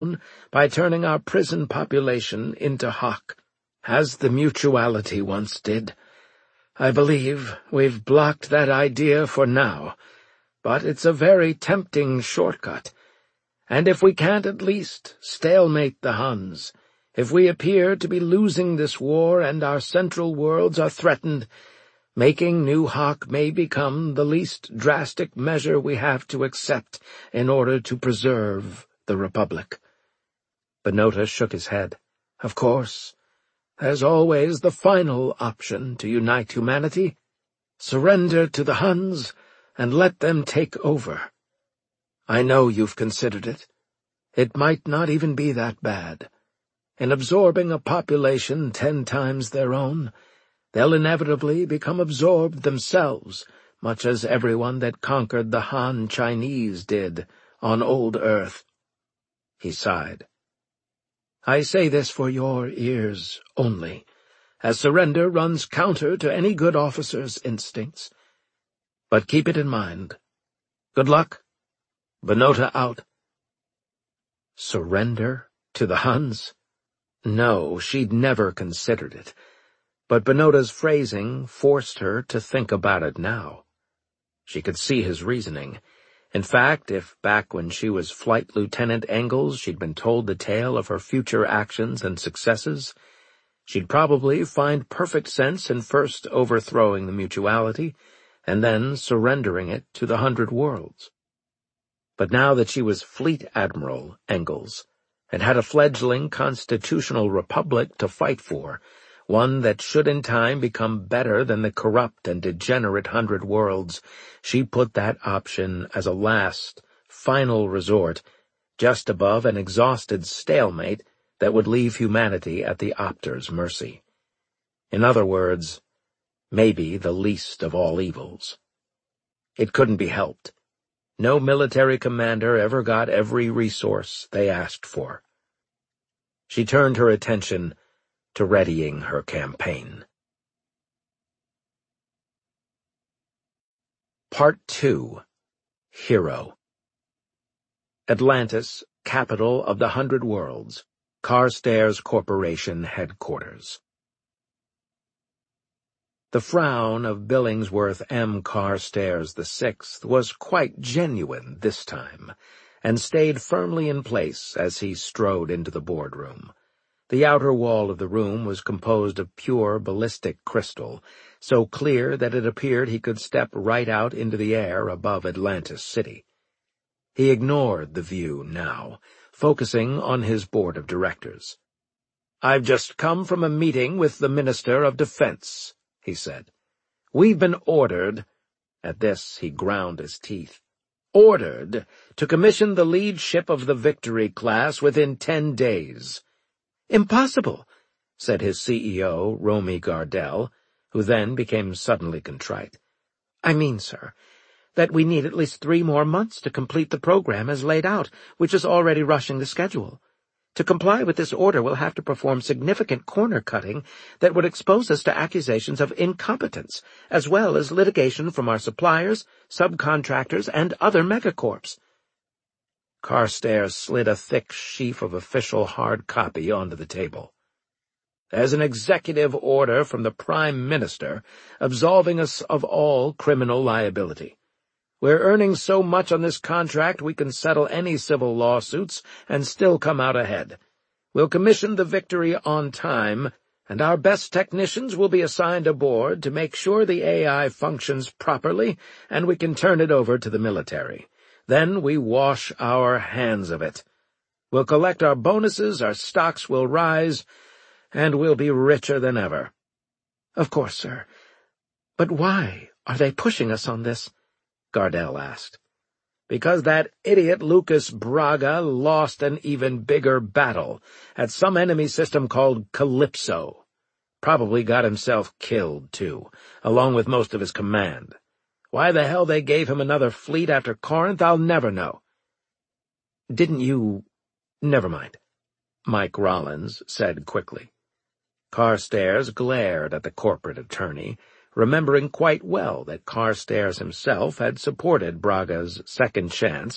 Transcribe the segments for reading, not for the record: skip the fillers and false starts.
by turning our prison population into hock, as the Mutuality once did. I believe we've blocked that idea for now, but it's a very tempting shortcut. And if we can't at least stalemate the Huns, if we appear to be losing this war and our central worlds are threatened, making New Hock may become the least drastic measure we have to accept in order to preserve the Republic. Bonota shook his head. Of course, there's always the final option to unite humanity. Surrender to the Huns and let them take over. I know you've considered it. It might not even be that bad. In absorbing a population 10 times their own, they'll inevitably become absorbed themselves, much as everyone that conquered the Han Chinese did on old Earth. He sighed. I say this for your ears only, as surrender runs counter to any good officer's instincts. But keep it in mind. Good luck. Bonota out. Surrender to the Huns? No, she'd never considered it. But Bonota's phrasing forced her to think about it now. She could see his reasoning. In fact, if back when she was Flight Lieutenant Engels she'd been told the tale of her future actions and successes, she'd probably find perfect sense in first overthrowing the Mutuality and then surrendering it to the 100 Worlds. But now that she was Fleet Admiral Engels and had a fledgling constitutional republic to fight for, one that should in time become better than the corrupt and degenerate 100 Worlds, she put that option as a last, final resort, just above an exhausted stalemate that would leave humanity at the Opter's mercy. In other words, maybe the least of all evils. It couldn't be helped. No military commander ever got every resource they asked for. She turned her attention to readying her campaign. Part 2. Hero. Atlantis, capital of the 100 Worlds, Carstairs Corporation headquarters. The frown of Billingsworth M. Carstairs VI was quite genuine this time, and stayed firmly in place as he strode into the boardroom. The outer wall of the room was composed of pure ballistic crystal, so clear that it appeared he could step right out into the air above Atlantis City. He ignored the view now, focusing on his board of directors. "I've just come from a meeting with the Minister of Defense," he said. "We've been ordered—" At this he ground his teeth. "Ordered to commission the lead ship of the Victory class within 10 days. "Impossible," said his CEO, Romy Gardell, who then became suddenly contrite. "I mean, sir, that we need at least 3 more months to complete the program as laid out, which is already rushing the schedule. To comply with this order, we'll have to perform significant corner-cutting that would expose us to accusations of incompetence, as well as litigation from our suppliers, subcontractors, and other megacorps." Carstairs slid a thick sheaf of official hard copy onto the table. "There's an executive order from the Prime Minister absolving us of all criminal liability. We're earning so much on this contract we can settle any civil lawsuits and still come out ahead. We'll commission the Victory on time, and our best technicians will be assigned aboard to make sure the AI functions properly and we can turn it over to the military. Then we wash our hands of it. We'll collect our bonuses, our stocks will rise, and we'll be richer than ever." "Of course, sir. But why are they pushing us on this?" Gardell asked. "Because that idiot Lucas Braga lost an even bigger battle at some enemy system called Calypso. Probably got himself killed, too, along with most of his command. Why the hell they gave him another fleet after Corinth, I'll never know." "Didn't you— Never mind," Mike Rollins said quickly. Carstairs glared at the corporate attorney, remembering quite well that Carstairs himself had supported Braga's second chance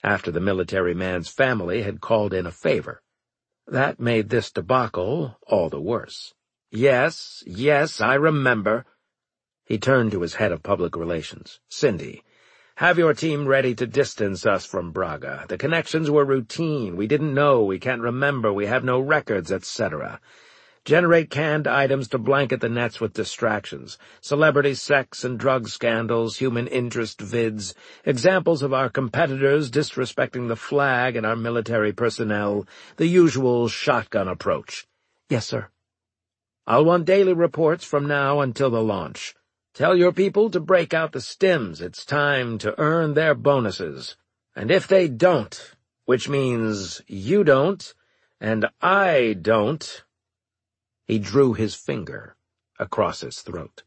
after the military man's family had called in a favor. That made this debacle all the worse. Yes, I remember. He turned to his head of public relations. Cindy, have your team ready to distance us from Braga. The connections were routine. We didn't know, we can't remember, we have no records, etc. Generate canned items to blanket the nets with distractions. Celebrity sex and drug scandals, human interest vids, examples of our competitors disrespecting the flag and our military personnel, the usual shotgun approach. Yes, sir. I'll want daily reports from now until the launch. Tell your people to break out the stims. It's time to earn their bonuses. And if they don't, which means you don't, and I don't— He drew his finger across his throat.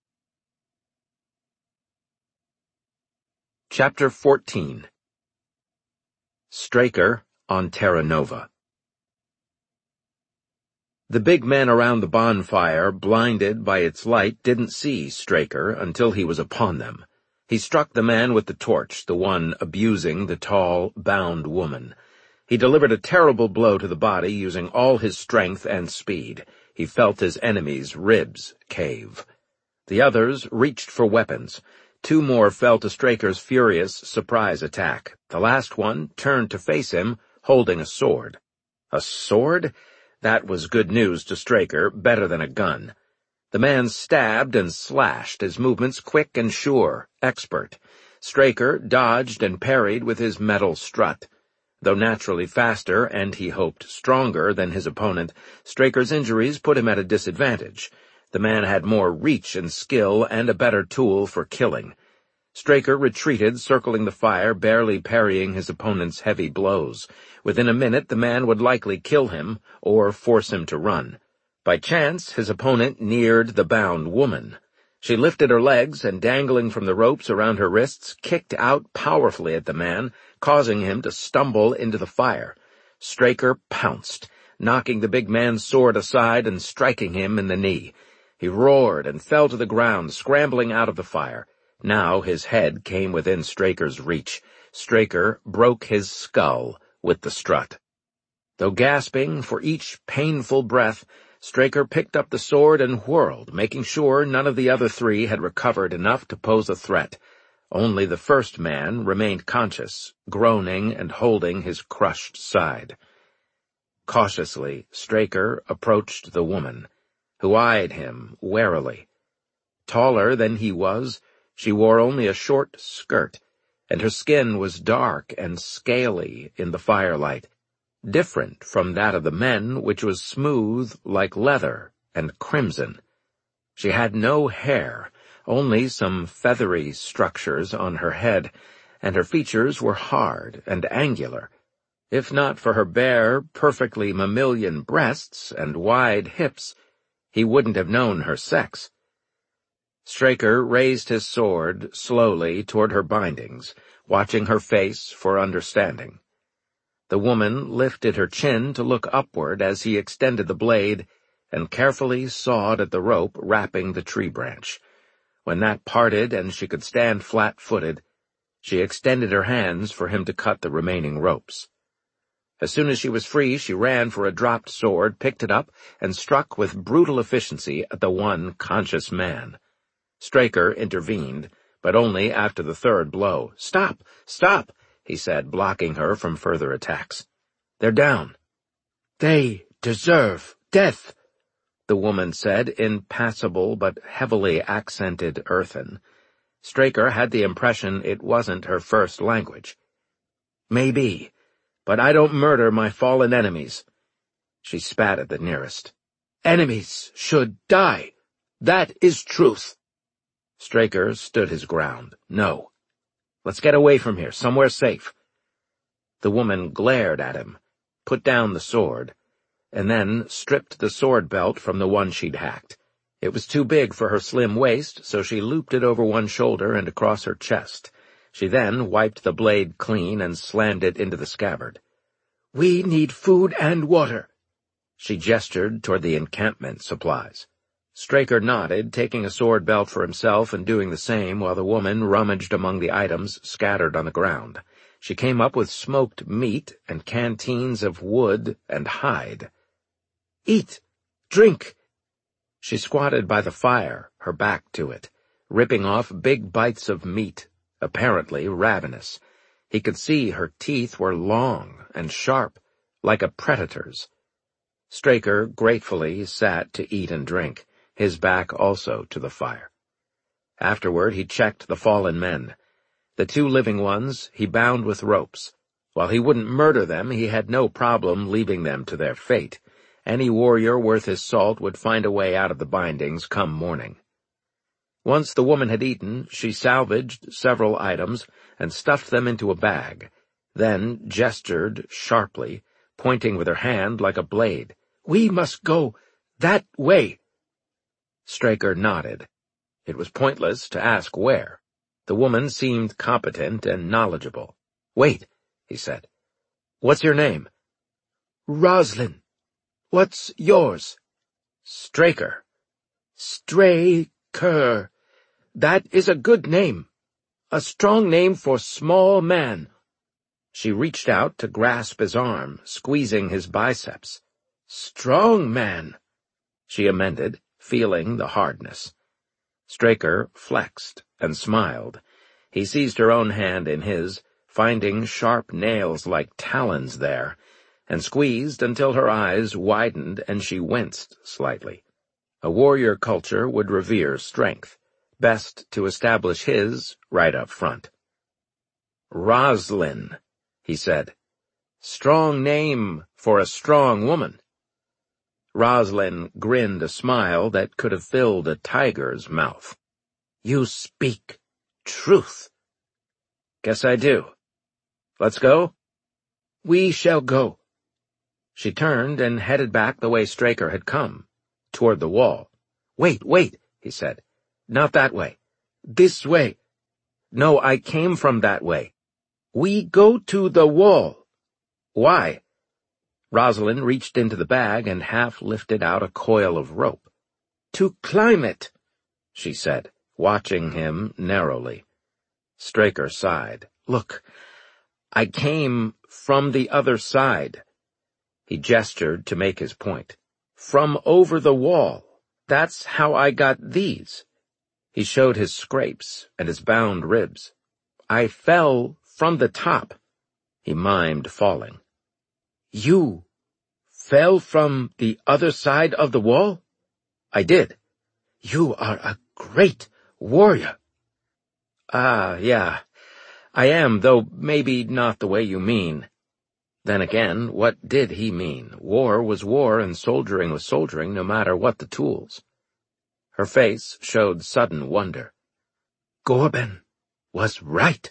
Chapter 14. Straker on Terra Nova. The big men around the bonfire, blinded by its light, didn't see Straker until he was upon them. He struck the man with the torch, the one abusing the tall, bound woman. He delivered a terrible blow to the body using all his strength and speed. He felt his enemy's ribs cave. The others reached for weapons. Two more fell to Straker's furious surprise attack. The last one turned to face him, holding a sword. A sword? That was good news to Straker, better than a gun. The man stabbed and slashed, his movements quick and sure, expert. Straker dodged and parried with his metal strut. Though naturally faster, and he hoped stronger than his opponent, Straker's injuries put him at a disadvantage. The man had more reach and skill and a better tool for killing. Straker retreated, circling the fire, barely parrying his opponent's heavy blows. Within a minute, the man would likely kill him, or force him to run. By chance, his opponent neared the bound woman. She lifted her legs and, dangling from the ropes around her wrists, kicked out powerfully at the man, causing him to stumble into the fire. Straker pounced, knocking the big man's sword aside and striking him in the knee. He roared and fell to the ground, scrambling out of the fire. Now his head came within Straker's reach. Straker broke his skull with the strut. Though gasping for each painful breath, Straker picked up the sword and whirled, making sure none of the other three had recovered enough to pose a threat. Only the first man remained conscious, groaning and holding his crushed side. Cautiously, Straker approached the woman, who eyed him warily. Taller than he was, she wore only a short skirt, and her skin was dark and scaly in the firelight, different from that of the men, which was smooth like leather and crimson. She had no hair, only some feathery structures on her head, and her features were hard and angular. If not for her bare, perfectly mammalian breasts and wide hips, he wouldn't have known her sex. Straker raised his sword slowly toward her bindings, watching her face for understanding. The woman lifted her chin to look upward as he extended the blade and carefully sawed at the rope wrapping the tree branch. When that parted and she could stand flat-footed, she extended her hands for him to cut the remaining ropes. As soon as she was free, she ran for a dropped sword, picked it up, and struck with brutal efficiency at the one conscious man. Straker intervened, but only after the third blow. "Stop! Stop!" he said, blocking her from further attacks. "They're down." "They deserve death," the woman said, impassable but heavily accented earthen. Straker had the impression it wasn't her first language. "Maybe, but I don't murder my fallen enemies." She spat at the nearest. "Enemies should die. That is truth." Straker stood his ground. "No. Let's get away from here, somewhere safe." The woman glared at him, put down the sword, and then stripped the sword belt from the one she'd hacked. It was too big for her slim waist, so she looped it over one shoulder and across her chest. She then wiped the blade clean and slammed it into the scabbard. "We need food and water." She gestured toward the encampment supplies. Straker nodded, taking a sword belt for himself and doing the same while the woman rummaged among the items scattered on the ground. She came up with smoked meat and canteens of wood and hide. "Eat! Drink!" She squatted by the fire, her back to it, ripping off big bites of meat, apparently ravenous. He could see her teeth were long and sharp, like a predator's. Straker gratefully sat to eat and drink, his back also to the fire. Afterward he checked the fallen men. The 2 living ones he bound with ropes. While he wouldn't murder them, he had no problem leaving them to their fate. Any warrior worth his salt would find a way out of the bindings come morning. Once the woman had eaten, she salvaged several items and stuffed them into a bag, then gestured sharply, pointing with her hand like a blade. "We must go that way." Straker nodded. It was pointless to ask where. The woman seemed competent and knowledgeable. "Wait," he said. "What's your name?" "Roslyn. What's yours?" "Straker." "Straker. That is a good name. A strong name for small man." She reached out to grasp his arm, squeezing his biceps. "Strong man," she amended, feeling the hardness. Straker flexed and smiled. He seized her own hand in his, finding sharp nails like talons there, and squeezed until her eyes widened and she winced slightly. A warrior culture would revere strength. Best to establish his right up front. "Roslyn," he said. "Strong name for a strong woman." Roslyn grinned a smile that could have filled a tiger's mouth. "You speak truth." "Guess I do. Let's go?" "We shall go." She turned and headed back the way Straker had come, toward the wall. Wait, he said. "Not that way." "This way." "No, I came from that way." "We go to the wall." "Why?" Rosalind reached into the bag and half lifted out a coil of rope. "To climb it," she said, watching him narrowly. Straker sighed. "Look, I came from the other side." He gestured to make his point. "From over the wall. That's how I got these." He showed his scrapes and his bound ribs. "I fell from the top." He mimed falling. "You fell from the other side of the wall?" "I did." "You are a great warrior." Yeah, I am, though maybe not the way you mean." Then again, what did he mean? War was war and soldiering was soldiering, no matter what the tools. Her face showed sudden wonder. "Gorben was right."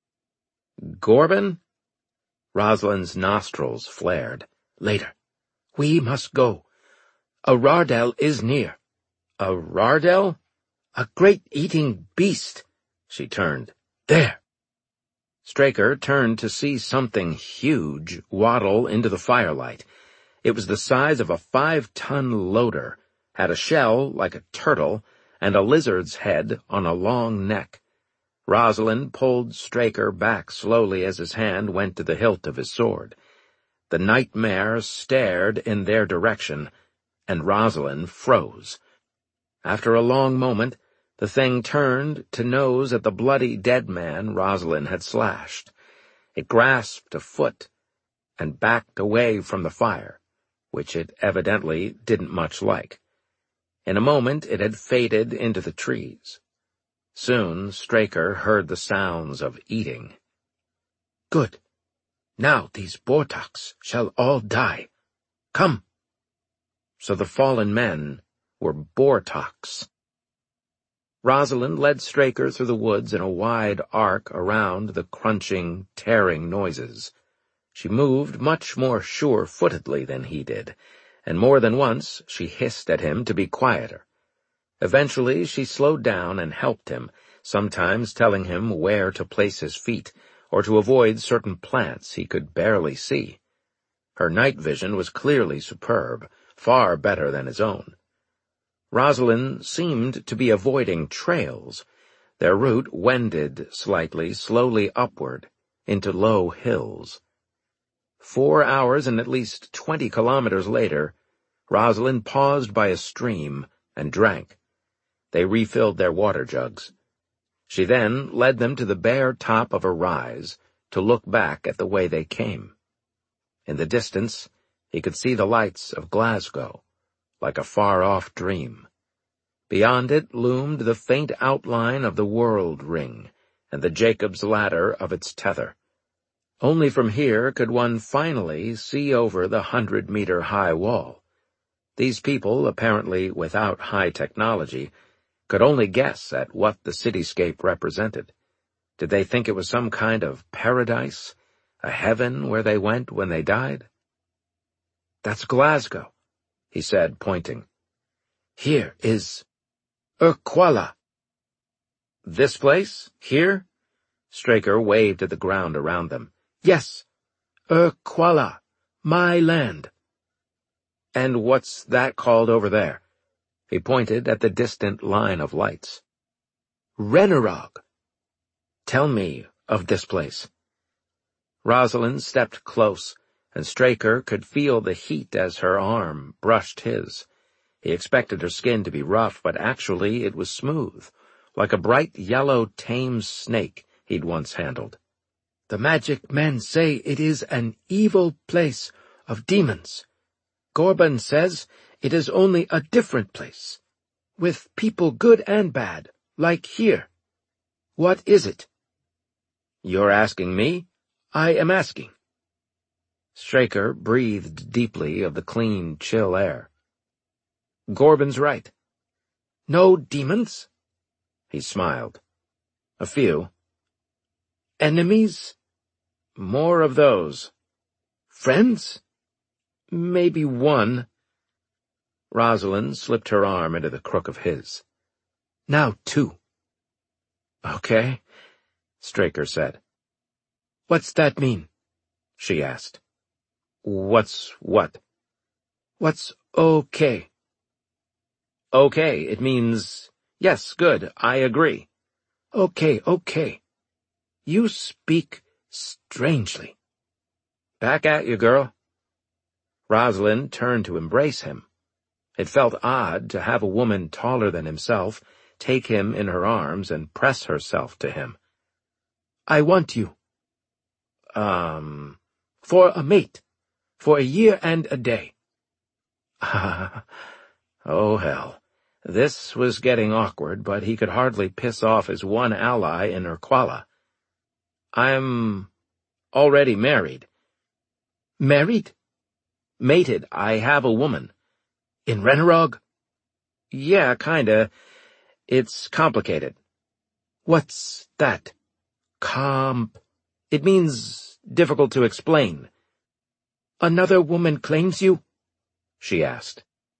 "Gorben?" Rosalind's nostrils flared. "Later. We must go. A Rardel is near." "A Rardel?" "A great eating beast." She turned. "There." Straker turned to see something huge waddle into the firelight. It was the size of a 5-ton loader, had a shell like a turtle, and a lizard's head on a long neck. Rosalind pulled Straker back slowly as his hand went to the hilt of his sword. The nightmare stared in their direction, and Rosalind froze. After a long moment, the thing turned to nose at the bloody dead man Rosalind had slashed. It grasped a foot and backed away from the fire, which it evidently didn't much like. In a moment it had faded into the trees. Soon Straker heard the sounds of eating. "Good. Now these Bortoks shall all die. Come." So the fallen men were Bortoks. Rosalind led Straker through the woods in a wide arc around the crunching, tearing noises. She moved much more sure-footedly than he did, and more than once she hissed at him to be quieter. Eventually she slowed down and helped him, sometimes telling him where to place his feet, or to avoid certain plants he could barely see. Her night vision was clearly superb, far better than his own. Rosalind seemed to be avoiding trails. Their route wended slightly, slowly upward, into low hills. 4 hours and at least 20 kilometers later, Rosalind paused by a stream and drank. They refilled their water jugs. She then led them to the bare top of a rise to look back at the way they came. In the distance, he could see the lights of Glasgow, like a far-off dream. Beyond it loomed the faint outline of the world ring and the Jacob's ladder of its tether. Only from here could one finally see over the 100-meter-high wall. These people, apparently without high technology, could only guess at what the cityscape represented. Did they think it was some kind of paradise, a heaven where they went when they died? "That's Glasgow," he said, pointing. "Here is Urquhart." "This place? Here?" Straker waved at the ground around them. "Yes, Urquhart, my land." "And what's that called over there?" He pointed at the distant line of lights. "Renerog." "Tell me of this place." Rosalind stepped close, and Straker could feel the heat as her arm brushed his. He expected her skin to be rough, but actually it was smooth, like a bright yellow tame snake he'd once handled. "The magic men say it is an evil place of demons. Gorban says it is only a different place, with people good and bad, like here. What is it?" "You're asking me?" "I am asking." Straker breathed deeply of the clean, chill air. "Gorban's right." "No demons?" He smiled. "A few." "Enemies?" "More of those." "Friends?" "Maybe one." Rosalind slipped her arm into the crook of his. "Now 2. "Okay," Straker said. "What's that mean?" she asked. "What's what?" "What's okay?" "Okay, it means, yes, good, I agree." Okay. You speak strangely." "Back at you, girl." Rosalind turned to embrace him. It felt odd to have a woman taller than himself take him in her arms and press herself to him. "I want you." "For a mate. For a year and a day." Oh, hell. This was getting awkward, but he could hardly piss off his one ally in Urquhart. "I'm already married." "Married?" "Mated. I have a woman." "In Renerog?" "Yeah, kinda. It's complicated." "What's that?" It means difficult to explain." "Another woman claims you?" she asked.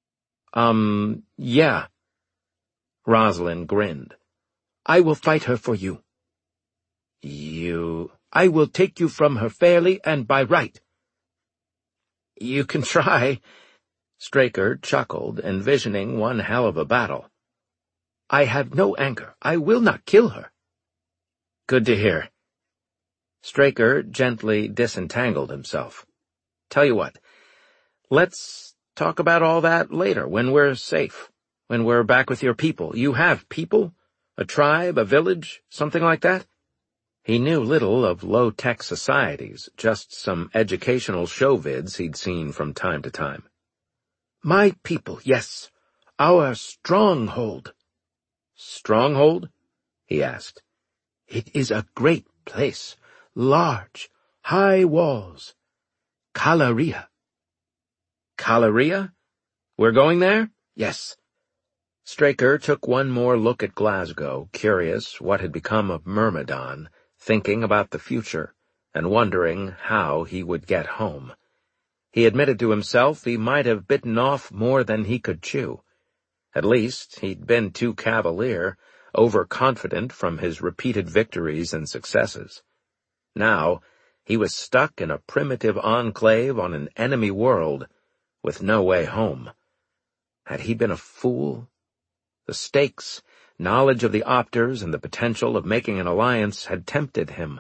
Yeah." Rosalind grinned. "I will fight her for you." "I will take you from her fairly and by right." "You can try." Straker chuckled, envisioning one hell of a battle. "I have no anger. I will not kill her." "Good to hear." Straker gently disentangled himself. "Tell you what, let's talk about all that later, when we're safe, when we're back with your people. You have people? A tribe, a village, something like that?" He knew little of low-tech societies, just some educational show vids he'd seen from time to time. "My people, yes. Our stronghold." "Stronghold?" he asked. "It is a great place. Large, high walls. Kalaria." "Kalaria? We're going there?" "Yes." Straker took one more look at Glasgow, curious what had become of Myrmidon, thinking about the future, and wondering how he would get home. He admitted to himself he might have bitten off more than he could chew. At least, he'd been too cavalier, overconfident from his repeated victories and successes. Now, he was stuck in a primitive enclave on an enemy world, with no way home. Had he been a fool? The stakes, knowledge of the Opters, and the potential of making an alliance had tempted him,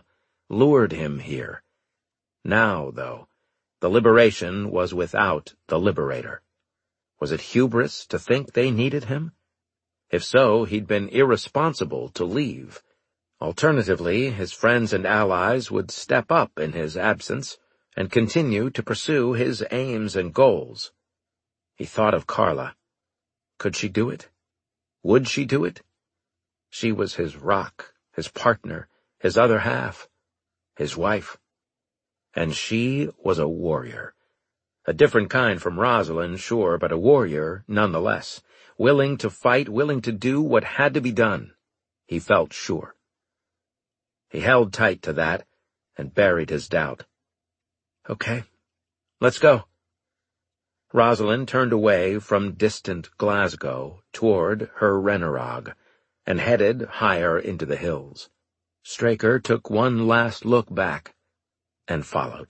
lured him here. Now, though, the liberation was without the liberator. Was it hubris to think they needed him? If so, he'd been irresponsible to leave. Alternatively, his friends and allies would step up in his absence and continue to pursue his aims and goals. He thought of Carla. Could she do it? Would she do it? She was his rock, his partner, his other half, his wife. And she was a warrior. A different kind from Rosalind, sure, but a warrior nonetheless. Willing to fight, willing to do what had to be done. He felt sure. He held tight to that and buried his doubt. Okay, let's go. Rosalind turned away from distant Glasgow toward her Renorog and headed higher into the hills. Straker took one last look back and followed.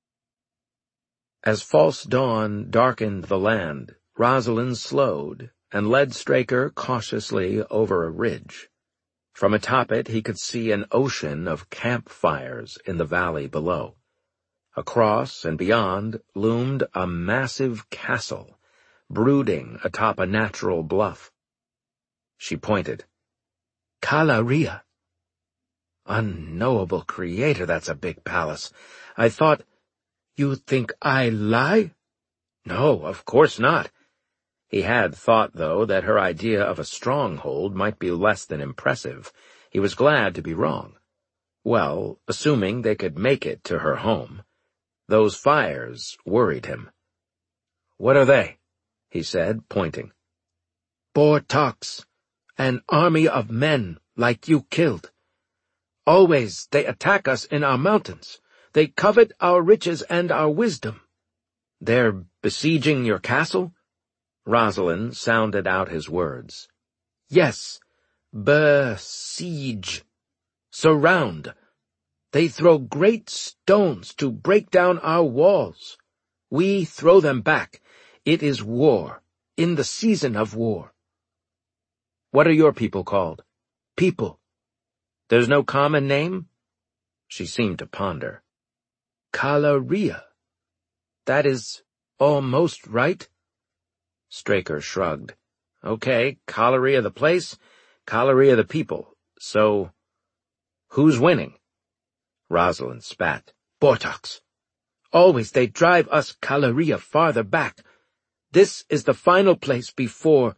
As false dawn darkened the land, Rosalind slowed and led Straker cautiously over a ridge. From atop it he could see an ocean of campfires in the valley below. Across and beyond loomed a massive castle, brooding atop a natural bluff. She pointed. Kalaria. Unknowable creator, that's a big palace. I thought, you think I lie? No, of course not. He had thought, though, that her idea of a stronghold might be less than impressive. He was glad to be wrong. Well, assuming they could make it to her home. Those fires worried him. What are they? He said, pointing. Bortox, an army of men like you killed. Always they attack us in our mountains. They covet our riches and our wisdom. They're besieging your castle? Rosalind sounded out his words. Yes, besiege. Surround. They throw great stones to break down our walls. We throw them back. It is war, in the season of war. What are your people called? People. There's no common name? She seemed to ponder. Kalaria. That is almost right. Straker shrugged. Okay, Kalaria the place, Kalaria the people. So, who's winning? Rosalind spat. Bortox. Always they drive us Kalaria farther back. This is the final place before...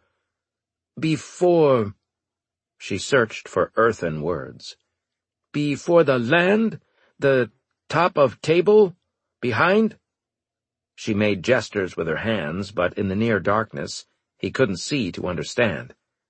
She searched for earthen words. Before the land? The top of table? Behind? She made gestures with her hands, but in the near darkness, he couldn't see to understand.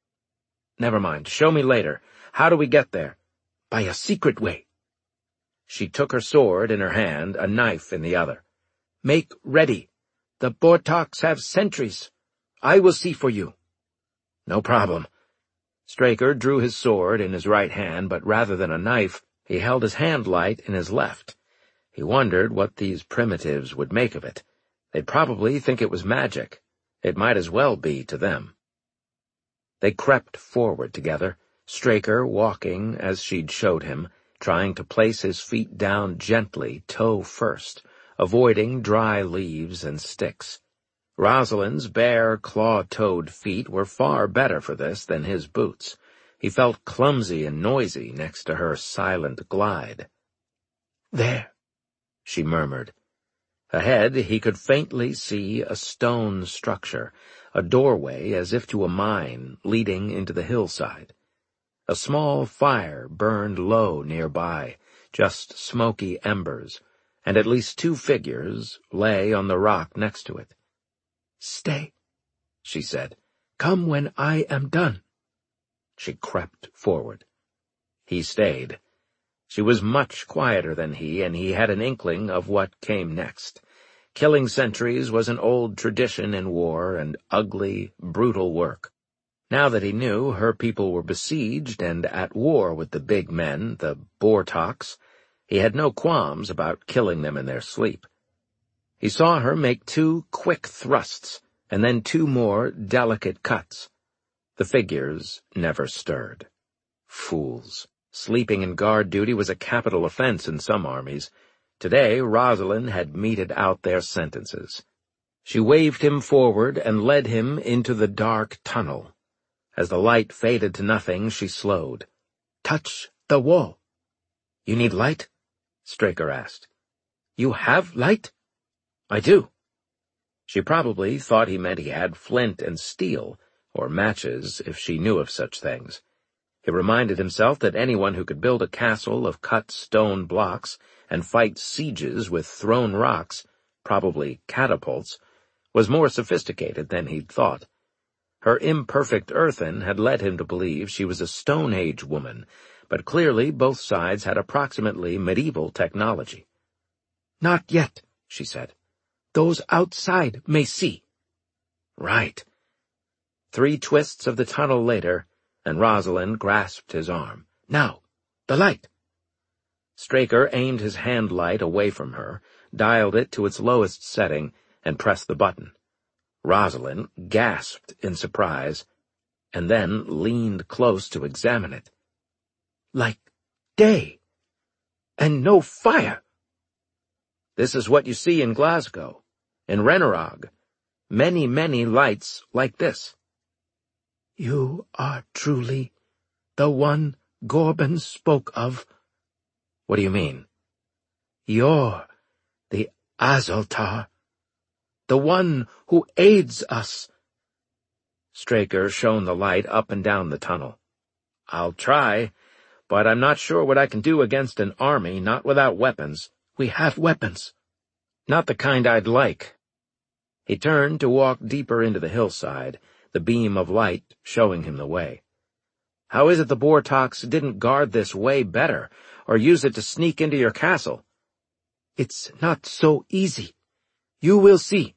Never mind, show me later. How do we get there? By a secret way. She took her sword in her hand, a knife in the other. Make ready. The Bortox have sentries. I will see for you. No problem. Straker drew his sword in his right hand, but rather than a knife, he held his hand light in his left. He wondered what these primitives would make of it. They'd probably think it was magic. It might as well be to them. They crept forward together, Straker walking as she'd showed him, trying to place his feet down gently, toe first, avoiding dry leaves and sticks. Rosalind's bare, claw-toed feet were far better for this than his boots. He felt clumsy and noisy next to her silent glide. There, she murmured. Ahead he could faintly see a stone structure, a doorway as if to a mine leading into the hillside. A small fire burned low nearby, just smoky embers, and at least 2 figures lay on the rock next to it. Stay, she said. Come when I am done. She crept forward. He stayed. She was much quieter than he, and he had an inkling of what came next. Killing sentries was an old tradition in war and ugly, brutal work. Now that he knew her people were besieged and at war with the big men, the Bortox, he had no qualms about killing them in their sleep. He saw her make 2 quick thrusts, and then 2 more delicate cuts. The figures never stirred. Fools. Sleeping in guard duty was a capital offense in some armies. Today, Rosalind had meted out their sentences. She waved him forward and led him into the dark tunnel. As the light faded to nothing, she slowed. "Touch the wall." "You need light?" Straker asked. "You have light?" "I do." She probably thought he meant he had flint and steel, or matches if she knew of such things. He reminded himself that anyone who could build a castle of cut stone blocks and fight sieges with thrown rocks, probably catapults, was more sophisticated than he'd thought. Her imperfect earthen had led him to believe she was a Stone Age woman, but clearly both sides had approximately medieval technology. "Not yet," she said. "Those outside may see." "Right." 3 twists of the tunnel later, and Rosalind grasped his arm. "Now, the light." Straker aimed his hand light away from her, dialed it to its lowest setting, and pressed the button. Rosalind gasped in surprise, and then leaned close to examine it. "Like day, and no fire." "This is what you see in Glasgow, in Renorog. Many, many lights like this." "You are truly the one Gorban spoke of." "What do you mean?" "You're the Azaltar, the one who aids us." Straker shone the light up and down the tunnel. "I'll try, but I'm not sure what I can do against an army, not without weapons." "We have weapons." "Not the kind I'd like." He turned to walk deeper into the hillside, the beam of light showing him the way. "How is it the Bortox didn't guard this way better, or use it to sneak into your castle?" "It's not so easy. You will see."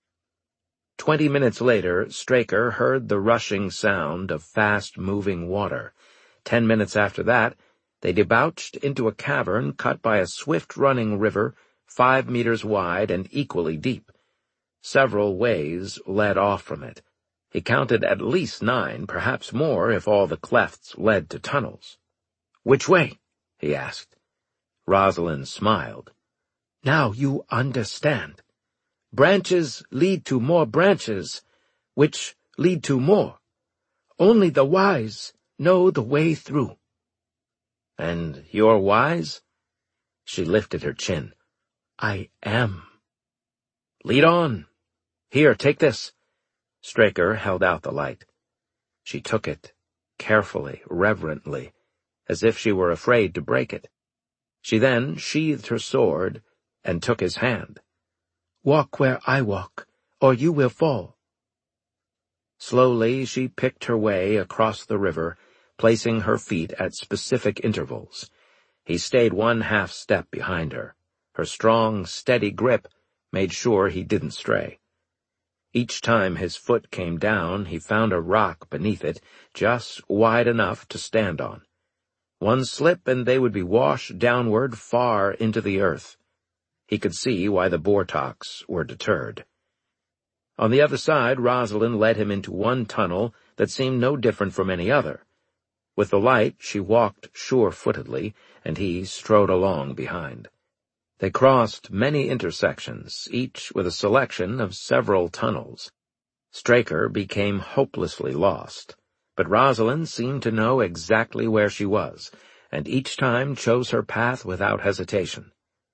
20 minutes later, Straker heard the rushing sound of fast-moving water. 10 minutes after that, they debouched into a cavern cut by a swift-running river 5 meters wide and equally deep. Several ways led off from it. He counted at least 9, perhaps more if all the clefts led to tunnels. "Which way?" he asked. Rosalind smiled. "Now you understand. Branches lead to more branches, which lead to more. Only the wise know the way through." "And you're wise?" She lifted her chin. "I am." "Lead on. Here, take this." Straker held out the light. She took it, carefully, reverently, as if she were afraid to break it. She then sheathed her sword and took his hand. "Walk where I walk, or you will fall." Slowly she picked her way across the river, placing her feet at specific intervals. He stayed 1/2 step behind her. Her strong, steady grip made sure he didn't stray. Each time his foot came down, he found a rock beneath it, just wide enough to stand on. One slip and they would be washed downward far into the earth. He could see why the Bortox were deterred. On the other side, Rosalind led him into one tunnel that seemed no different from any other. With the light, she walked sure-footedly, and he strode along behind. They crossed many intersections, each with a selection of several tunnels. Straker became hopelessly lost, but Rosalind seemed to know exactly where she was, and each time chose her path without hesitation.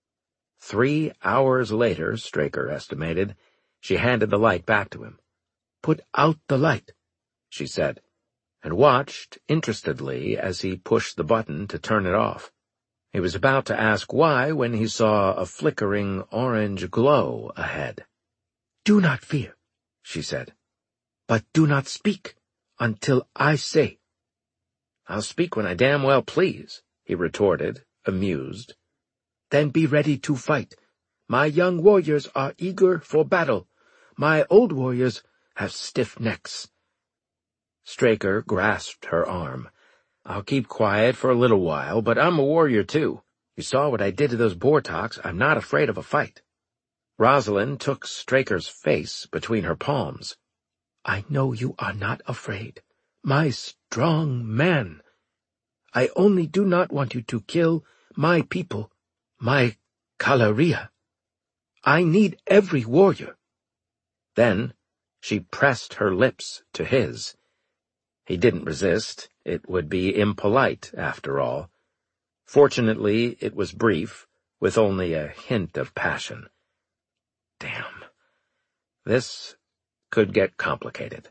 3 hours later, Straker estimated, she handed the light back to him. "Put out the light," she said, and watched interestedly as he pushed the button to turn it off. He was about to ask why when he saw a flickering orange glow ahead. "Do not fear," she said, "but do not speak until I say." "I'll speak when I damn well please," he retorted, amused. "Then be ready to fight. My young warriors are eager for battle. My old warriors have stiff necks." Straker grasped her arm. "I'll keep quiet for a little while, but I'm a warrior too. You saw what I did to those Bortox. I'm not afraid of a fight." Rosalind took Straker's face between her palms. "I know you are not afraid, my strong man. I only do not want you to kill my people, my Kalaria. I need every warrior." Then she pressed her lips to his. He didn't resist. It would be impolite, after all. Fortunately, it was brief, with only a hint of passion. Damn. This could get complicated.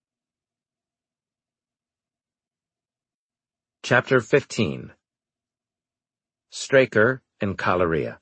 Chapter 15. Straker and Kalaria.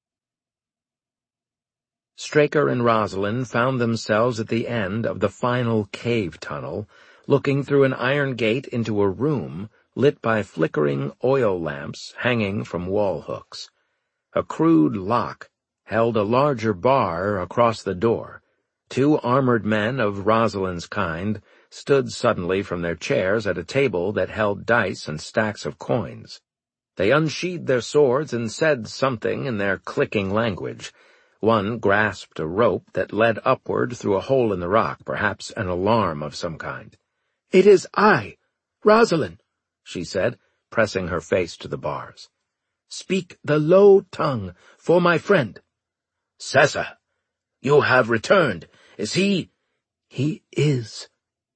Straker and Rosalind found themselves at the end of the final cave tunnel, looking through an iron gate into a room lit by flickering oil lamps hanging from wall hooks. A crude lock held a larger bar across the door. Two armored men of Rosalind's kind stood suddenly from their chairs at a table that held dice and stacks of coins. They unsheathed their swords and said something in their clicking language. One grasped a rope that led upward through a hole in the rock, perhaps an alarm of some kind. "It is I, Rosalind," she said, pressing her face to the bars. "Speak the low tongue for my friend." "Sessa, you have returned. Is he—" "He is."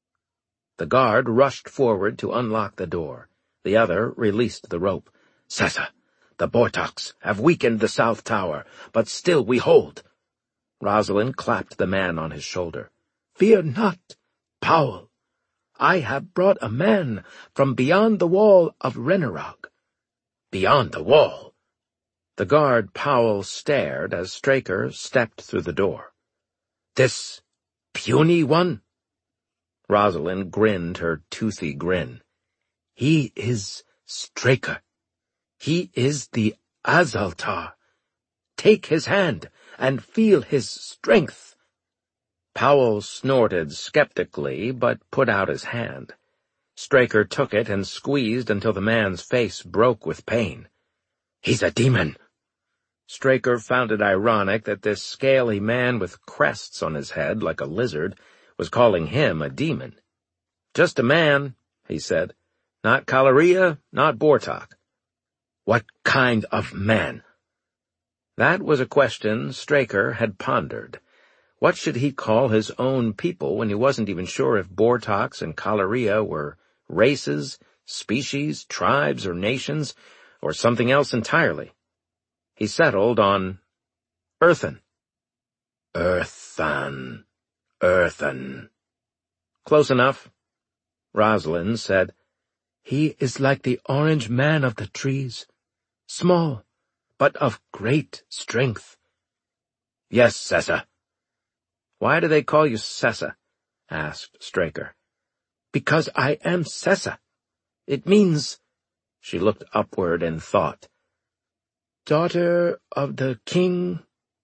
The guard rushed forward to unlock the door. The other released the rope. "Sessa, the Bortox have weakened the south tower, but still we hold." Rosalind clapped the man on his shoulder. "Fear not, Powell. I have brought a man from beyond the wall of Renerog." "Beyond the wall?" The guard Powell stared as Straker stepped through the door. "This puny one?" Rosalind grinned her toothy grin. "He is Straker. He is the Azaltar. Take his hand and feel his strength." Powell snorted skeptically, but put out his hand. Straker took it and squeezed until the man's face broke with pain. "He's a demon." Straker found it ironic that this scaly man with crests on his head like a lizard was calling him a demon. "Just a man," he said. "Not Kalaria, not Bortok." "What kind of man?" That was a question Straker had pondered. What should he call his own people when he wasn't even sure if Bortox and Kalaria were races, species, tribes, or nations, or something else entirely? He settled on Earthen. Earthen. Close enough. Rosalind said, "He is like the orange man of the trees, small, but of great strength." "Yes, Sessa." "Why do they call you Sessa?" asked Straker. "Because I am Sessa. It means—" She looked upward in thought. "Daughter of the king—"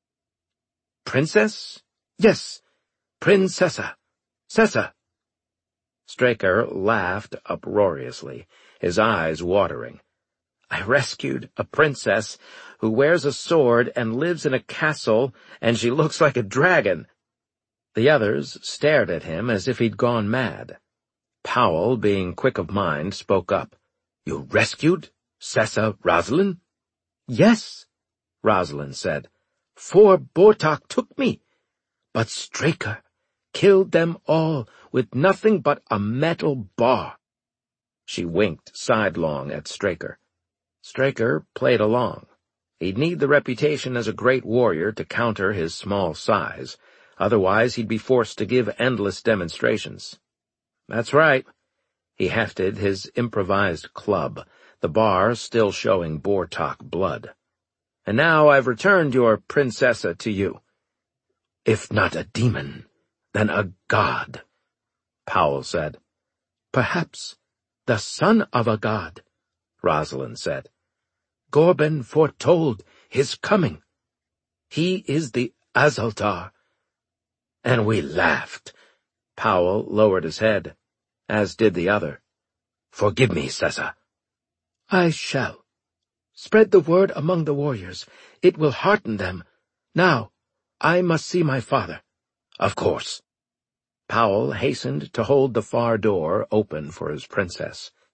"Princess?" "Yes, Princessa. Sessa." Straker laughed uproariously, his eyes watering. "I rescued a princess who wears a sword and lives in a castle, and she looks like a dragon." The others stared at him as if he'd gone mad. Powell, being quick of mind, spoke up. "You rescued Sessa Rosalind?" "Yes," Rosalind said. "4 Bortok took me, but Straker killed them all with nothing but a metal bar." She winked sidelong at Straker. Straker played along. He'd need the reputation as a great warrior to counter his small size. Otherwise, he'd be forced to give endless demonstrations. "That's right." He hefted his improvised club, the bar still showing Bortok blood. "And now I've returned your princessa to you." "If not a demon, then a god," Powell said. "Perhaps the son of a god," Rosalind said. "Gorben foretold his coming. He is the Azaltar." And we laughed. Powell lowered his head, as did the other. "Forgive me, Sessa." "I shall. Spread the word among the warriors. It will hearten them. Now, I must see my father." "Of course." Powell hastened to hold the far door open for his princess.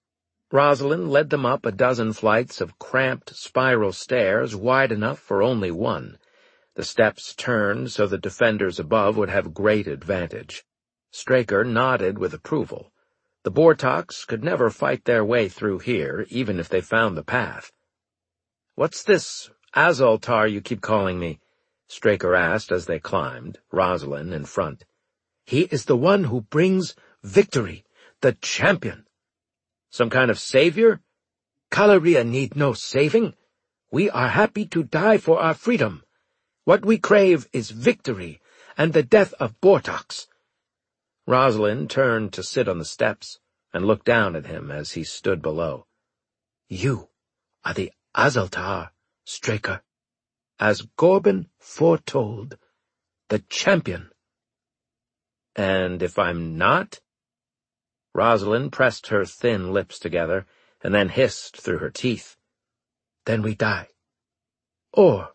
Rosalind led them up a dozen flights of cramped spiral stairs wide enough for only one. The steps turned so the defenders above would have great advantage. Straker nodded with approval. The Bortox could never fight their way through here, even if they found the path. "What's this Azaltar you keep calling me?" Straker asked as they climbed, Rosalind in front. "He is the one who brings victory, the champion." "Some kind of savior?" "Kalaria need no saving. We are happy to die for our freedom. What we crave is victory and the death of Bortox." Rosalind turned to sit on the steps and looked down at him as he stood below. "You are the Azaltar, Straker, as Gorben foretold, the champion." "And if I'm not?" Rosalind pressed her thin lips together and then hissed through her teeth. "Then we die. Or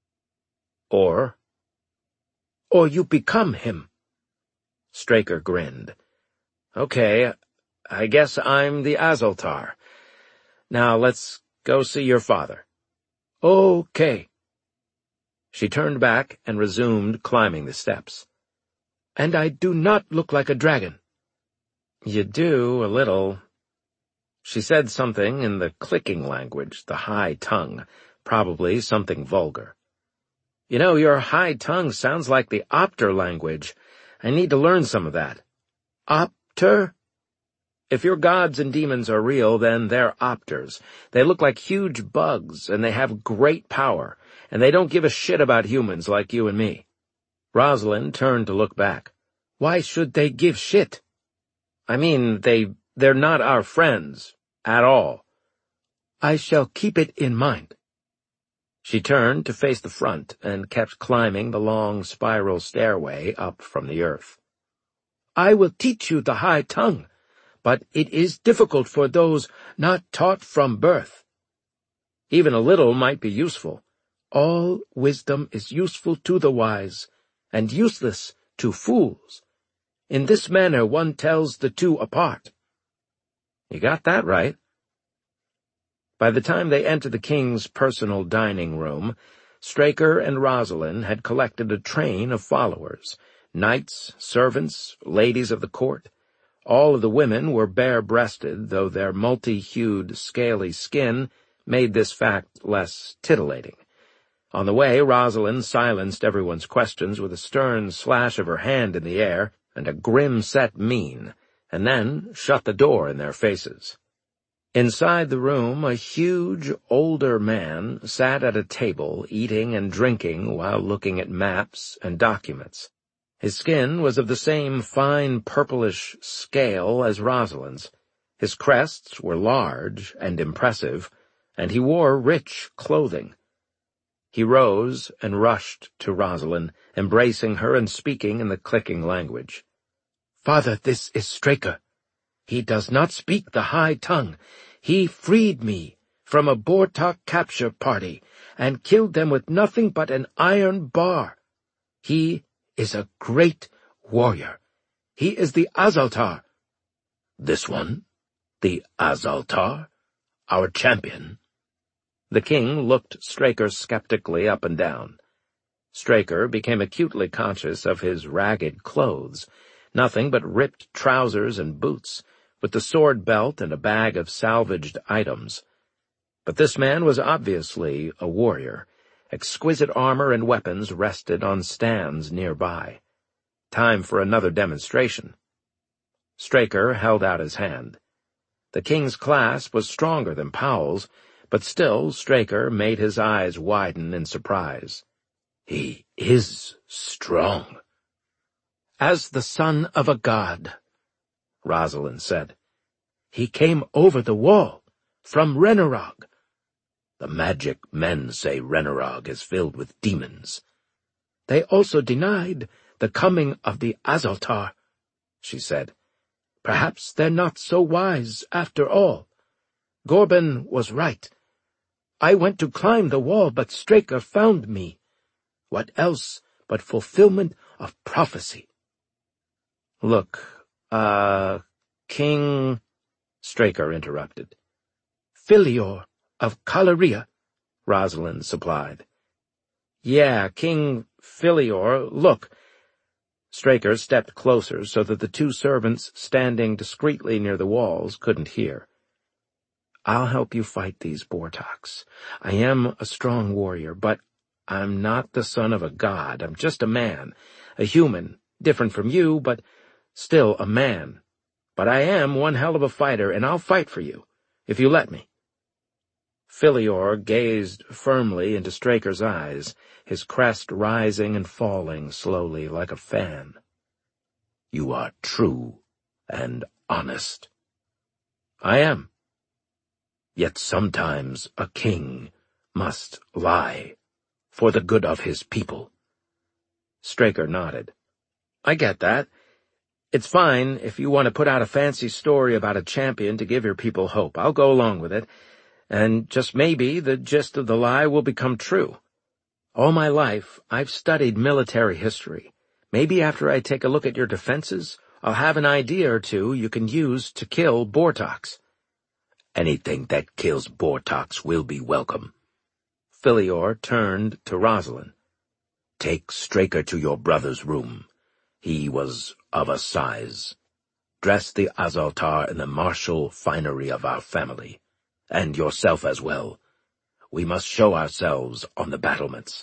you become him." Straker grinned. "Okay, I guess I'm the Azaltar. Now let's go see your father." "Okay." She turned back and resumed climbing the steps. "And I do not look like a dragon." "You do, a little." She said something in the clicking language, the high tongue, probably something vulgar. "You know, your high tongue sounds like the Opter language. I need to learn some of that." "Opter?" "If your gods and demons are real, then they're Opters. They look like huge bugs, and they have great power, and they don't give a shit about humans like you and me." Rosalind turned to look back. "Why should they give shit?" "I mean, they're not our friends, at all." "I shall keep it in mind." She turned to face the front and kept climbing the long spiral stairway up from the earth. "I will teach you the high tongue, but it is difficult for those not taught from birth." "Even a little might be useful." "All wisdom is useful to the wise, and useless to fools. In this manner one tells the two apart." "You got that right." By the time they entered the king's personal dining room, Straker and Rosalind had collected a train of followers, knights, servants, ladies of the court. All of the women were bare-breasted, though their multi-hued, scaly skin made this fact less titillating. On the way, Rosalind silenced everyone's questions with a stern slash of her hand in the air and a grim-set mien, and then shut the door in their faces. Inside the room, a huge, older man sat at a table, eating and drinking while looking at maps and documents. His skin was of the same fine purplish scale as Rosalind's. His crests were large and impressive, and he wore rich clothing. He rose and rushed to Rosalind, embracing her and speaking in the clicking language. "Father, this is Straker. He does not speak the high tongue. He freed me from a Bortok capture party and killed them with nothing but an iron bar. He is a great warrior. He is the Azaltar." "This one? The Azaltar? Our champion?" The king looked Straker skeptically up and down. Straker became acutely conscious of his ragged clothes, nothing but ripped trousers and boots, with the sword belt and a bag of salvaged items. But this man was obviously a warrior. Exquisite armor and weapons rested on stands nearby. Time for another demonstration. Straker held out his hand. The king's clasp was stronger than Powell's, but still Straker made his eyes widen in surprise. "He is strong." "As the son of a god," Rosalind said. "He came over the wall, from Renorog." "The magic men say Renorog is filled with demons." "They also denied the coming of the Azaltar," she said. "Perhaps they're not so wise after all. Gorben was right. I went to climb the wall, but Straker found me. What else but fulfillment of prophecy?" "Look, King—" Straker interrupted. Philior of Caleria, Rosalind supplied. Yeah, King Philior, look. Straker stepped closer so that the two servants standing discreetly near the walls couldn't hear. I'll help you fight these Bortox. I am a strong warrior, but I'm not the son of a god. I'm just a man, a human, different from you, but still a man. But I am one hell of a fighter, and I'll fight for you, if you let me. Philior gazed firmly into Straker's eyes, his crest rising and falling slowly like a fan. You are true and honest. I am. Yet sometimes a king must lie for the good of his people. Straker nodded. I get that. It's fine if you want to put out a fancy story about a champion to give your people hope. I'll go along with it. And just maybe the gist of the lie will become true. All my life, I've studied military history. Maybe after I take a look at your defenses, I'll have an idea or two you can use to kill Bortox. Anything that kills Bortox will be welcome. Philior turned to Rosalind. Take Straker to your brother's room. He was of a size. Dress the Azaltar in the martial finery of our family. And yourself as well. We must show ourselves on the battlements.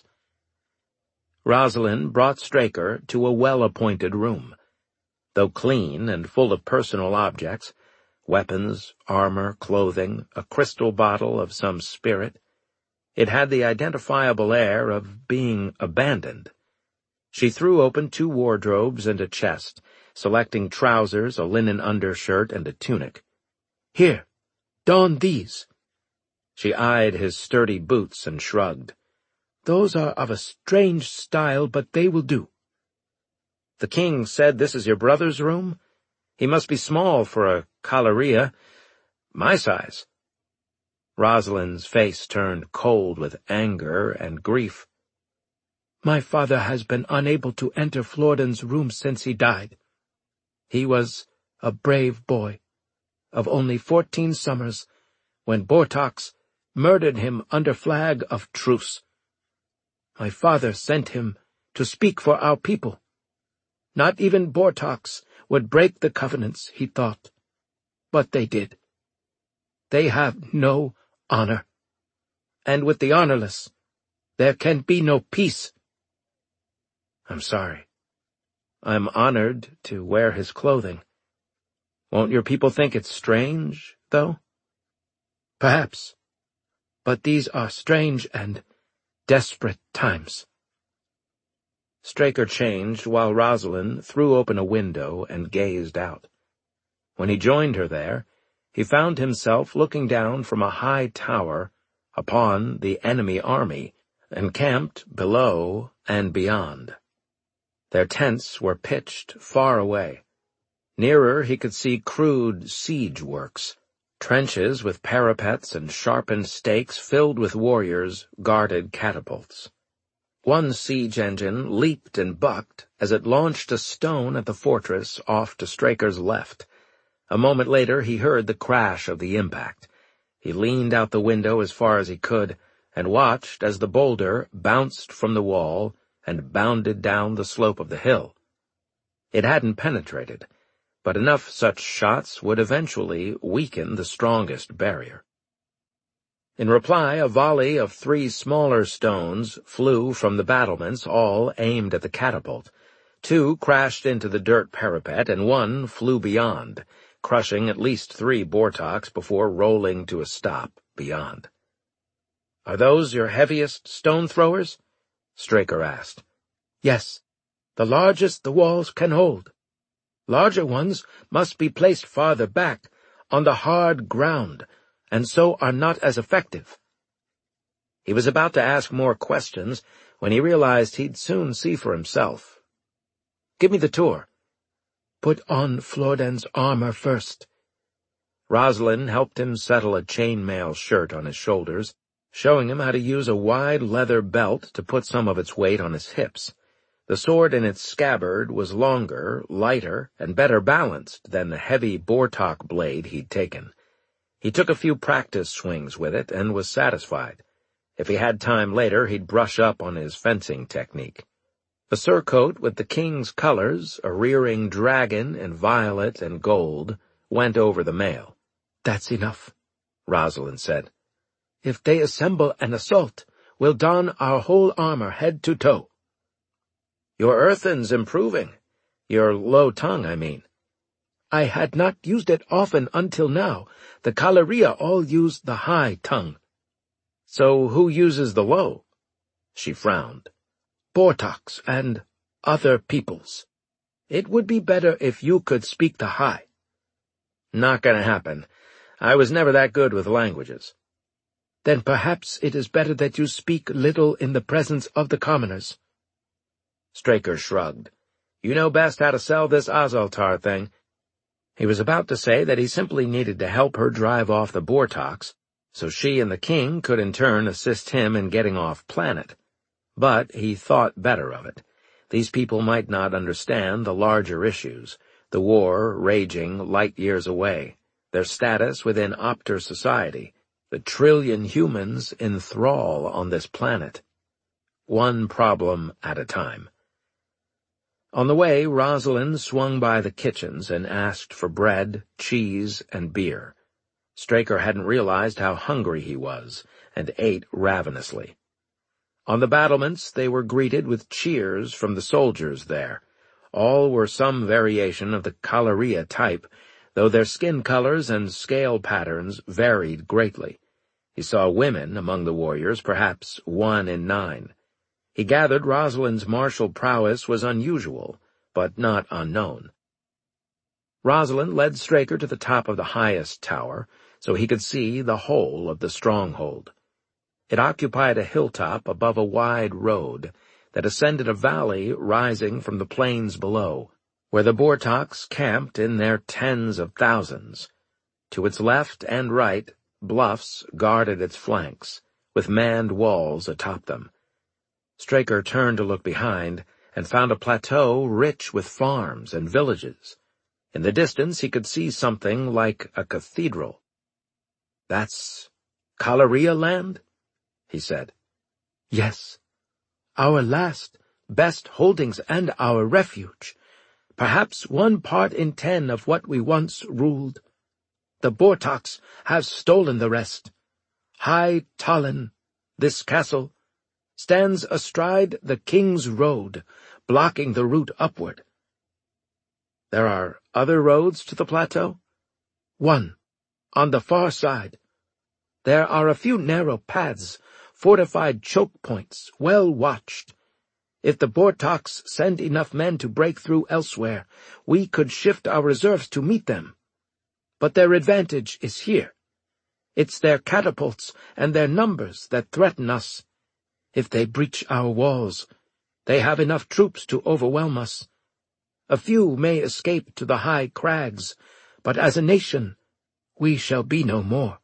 Rosalind brought Straker to a well-appointed room. Though clean and full of personal objects, weapons, armor, clothing, a crystal bottle of some spirit, it had the identifiable air of being abandoned. She threw open 2 wardrobes and a chest, selecting trousers, a linen undershirt, and a tunic. Here, don these. She eyed his sturdy boots and shrugged. Those are of a strange style, but they will do. The king said this is your brother's room? He must be small for a Caleria. My size. Rosalind's face turned cold with anger and grief. My father has been unable to enter Florden's room since he died. He was a brave boy, of only 14 summers, when Bortox murdered him under flag of truce. My father sent him to speak for our people. Not even Bortox would break the covenants, he thought. But they did. They have no honor. And with the honorless, there can be no peace. I'm sorry. I'm honored to wear his clothing. Won't your people think it's strange, though? Perhaps. But these are strange and desperate times. Straker changed while Rosalind threw open a window and gazed out. When he joined her there, he found himself looking down from a high tower upon the enemy army, encamped below and beyond. Their tents were pitched far away. Nearer he could see crude siege works, trenches with parapets and sharpened stakes filled with warriors guarded catapults. One siege engine leaped and bucked as it launched a stone at the fortress off to Straker's left. A moment later he heard the crash of the impact. He leaned out the window as far as he could and watched as the boulder bounced from the wall and bounded down the slope of the hill. It hadn't penetrated, but enough such shots would eventually weaken the strongest barrier. In reply, a volley of 3 smaller stones flew from the battlements, all aimed at the catapult. 2 crashed into the dirt parapet, and 1 flew beyond, crushing at least 3 Bortox before rolling to a stop beyond. "Are those your heaviest stone throwers?" Straker asked. "Yes, the largest the walls can hold. Larger ones must be placed farther back, on the hard ground, and so are not as effective." He was about to ask more questions when he realized he'd soon see for himself. "Give me the tour." "Put on Florden's armor first." Rosalind helped him settle a chainmail shirt on his shoulders, showing him how to use a wide leather belt to put some of its weight on his hips. The sword in its scabbard was longer, lighter, and better balanced than the heavy Bortok blade he'd taken. He took a few practice swings with it and was satisfied. If he had time later, he'd brush up on his fencing technique. The surcoat with the king's colors, a rearing dragon in violet and gold, went over the mail. "That's enough," Rosalind said. "If they assemble and assault, we'll don our whole armor head to toe." "Your earthen's improving. Your low tongue, I mean." "I had not used it often until now. The Kalaria all used the high tongue." "So who uses the low?" She frowned. "Bortoks and other peoples. It would be better if you could speak the high." "Not gonna happen. I was never that good with languages." "Then perhaps it is better that you speak little in the presence of the commoners." Straker shrugged. "You know best how to sell this Azaltar thing." He was about to say that he simply needed to help her drive off the Bortoks, so she and the king could in turn assist him in getting off planet. But he thought better of it. These people might not understand the larger issues, the war raging light years away, their status within Opter society, the 1 trillion humans in thrall on this planet. One problem at a time. On the way, Rosalind swung by the kitchens and asked for bread, cheese, and beer. Straker hadn't realized how hungry he was, and ate ravenously. On the battlements they were greeted with cheers from the soldiers there. All were some variation of the Kalaria type, though their skin colors and scale patterns varied greatly. He saw women among the warriors, perhaps 1 in 9. He gathered Rosalind's martial prowess was unusual, but not unknown. Rosalind led Straker to the top of the highest tower, so he could see the whole of the stronghold. It occupied a hilltop above a wide road that ascended a valley rising from the plains below, where the Bortoks camped in their tens of thousands. To its left and right, bluffs guarded its flanks, with manned walls atop them. Straker turned to look behind and found a plateau rich with farms and villages. In the distance he could see something like a cathedral. "That's Kalaria land?" he said. "Yes. Our last, best holdings and our refuge. Perhaps 1 part in 10 of what we once ruled. The Bortoks have stolen the rest. High Talon, this castle, stands astride the King's Road, blocking the route upward." "There are other roads to the plateau?" "1, on the far side. There are a few narrow paths, fortified choke points, well watched. If the Bortoks send enough men to break through elsewhere, we could shift our reserves to meet them. But their advantage is here. It's their catapults and their numbers that threaten us. If they breach our walls, they have enough troops to overwhelm us. A few may escape to the high crags, but as a nation, we shall be no more."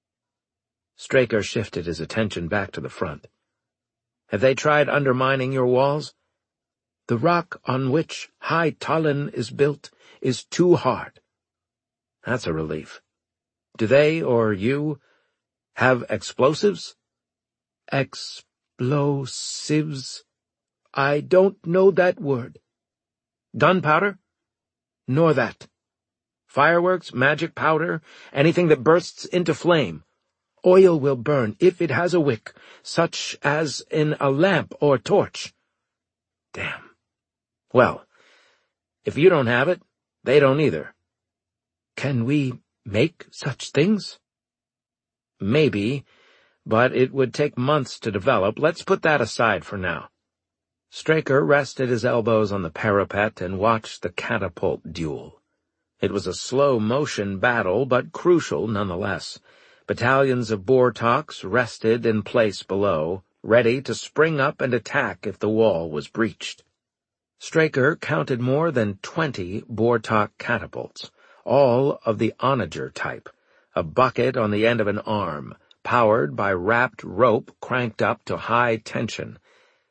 Straker shifted his attention back to the front. "Have they tried undermining your walls?" "The rock on which High Talon is built is too hard." "That's a relief. Do they, or you, have explosives?" "Explosives? I don't know that word." "Gunpowder?" "Nor that." "Fireworks, magic powder, anything that bursts into flame?" "Oil will burn if it has a wick, such as in a lamp or torch." "Damn. Well, if you don't have it, they don't either." "Can we make such things?" "Maybe, but it would take months to develop. Let's put that aside for now." Straker rested his elbows on the parapet and watched the catapult duel. It was a slow-motion battle, but crucial nonetheless. Battalions of Bortoks rested in place below, ready to spring up and attack if the wall was breached. Straker counted more than 20 Bortok catapults, all of the onager type, a bucket on the end of an arm, powered by wrapped rope cranked up to high tension.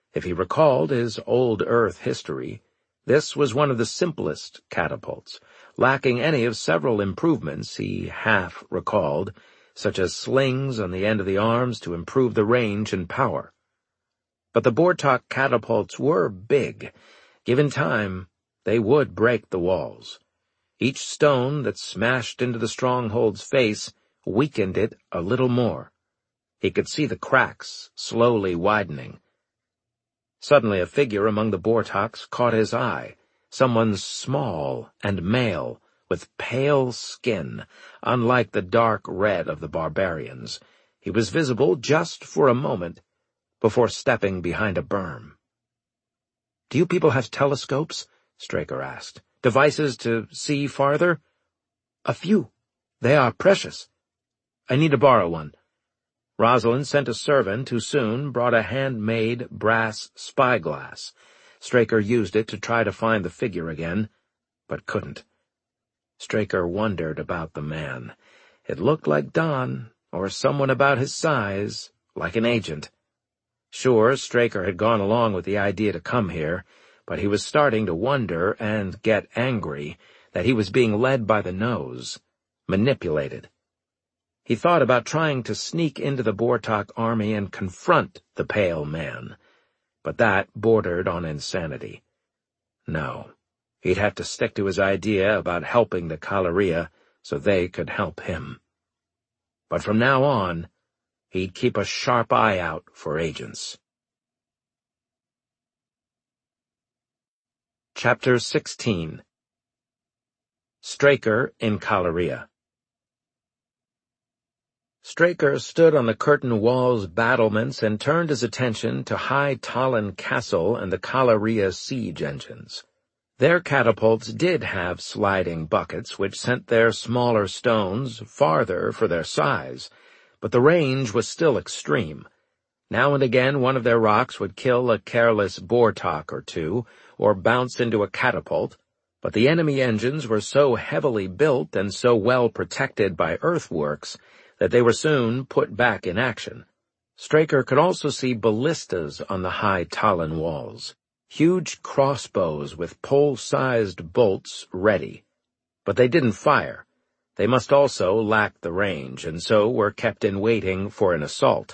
If he recalled his old Earth history, this was one of the simplest catapults, lacking any of several improvements he half recalled, such as slings on the end of the arms to improve the range and power. But the Bortok catapults were big. Given time, they would break the walls. Each stone that smashed into the stronghold's face weakened it a little more. He could see the cracks slowly widening. Suddenly a figure among the Bortoks caught his eye, someone small and male, with pale skin, unlike the dark red of the barbarians. He was visible just for a moment, before stepping behind a berm. "Do you people have telescopes?" Straker asked. "Devices to see farther?" "A few. They are precious." "I need to borrow one." Rosalind sent a servant who soon brought a handmade brass spyglass. Straker used it to try to find the figure again, but couldn't. Straker wondered about the man. It looked like Don, or someone about his size, like an agent. Sure, Straker had gone along with the idea to come here, but he was starting to wonder and get angry that he was being led by the nose, manipulated. He thought about trying to sneak into the Bortok army and confront the pale man, but that bordered on insanity. No, he'd have to stick to his idea about helping the Kalaria so they could help him. But from now on, he'd keep a sharp eye out for agents. Chapter 16. Straker in Kalaria. Straker stood on the curtain wall's battlements and turned his attention to High Talon Castle and the Kalaria siege engines. Their catapults did have sliding buckets which sent their smaller stones farther for their size, but the range was still extreme. Now and again one of their rocks would kill a careless Bortok or two, or bounce into a catapult, but the enemy engines were so heavily built and so well protected by earthworks that they were soon put back in action. Straker could also see ballistas on the High Talon walls, huge crossbows with pole-sized bolts ready. But they didn't fire. They must also lack the range, and so were kept in waiting for an assault.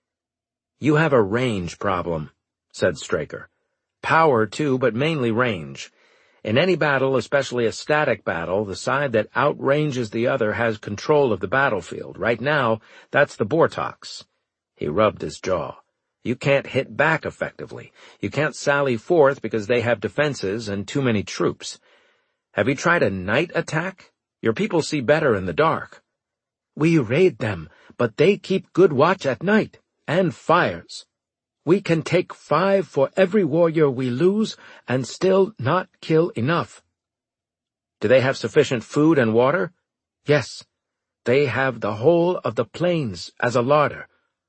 "You have a range problem," said Straker. "Power, too, but mainly range. In any battle, especially a static battle, the side that outranges the other has control of the battlefield. Right now, that's the Bortoks." He rubbed his jaw. "You can't hit back effectively. You can't sally forth because they have defenses and too many troops. Have you tried a night attack? Your people see better in the dark." "We raid them, but they keep good watch at night, and fires. We can take 5 for every warrior we lose and still not kill enough." "Do they have sufficient food and water?" "Yes. They have the whole of the plains as a larder.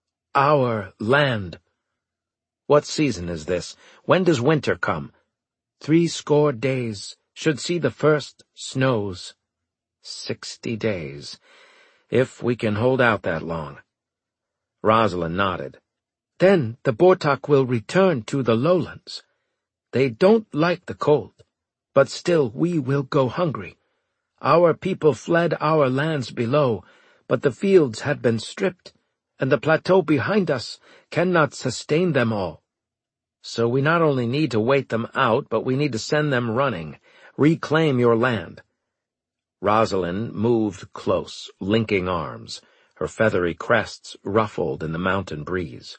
Our land." "What season is this? When does winter come?" 60 days. Should see the first snows." 60 days. If we can hold out that long. Rosalind nodded. "Then the Bortok will return to the lowlands. They don't like the cold, but still we will go hungry. Our people fled our lands below, but the fields have been stripped, and the plateau behind us cannot sustain them all. So we not only need to wait them out, but we need to send them running, reclaim your land." Rosalind moved close, linking arms, her feathery crests ruffled in the mountain breeze.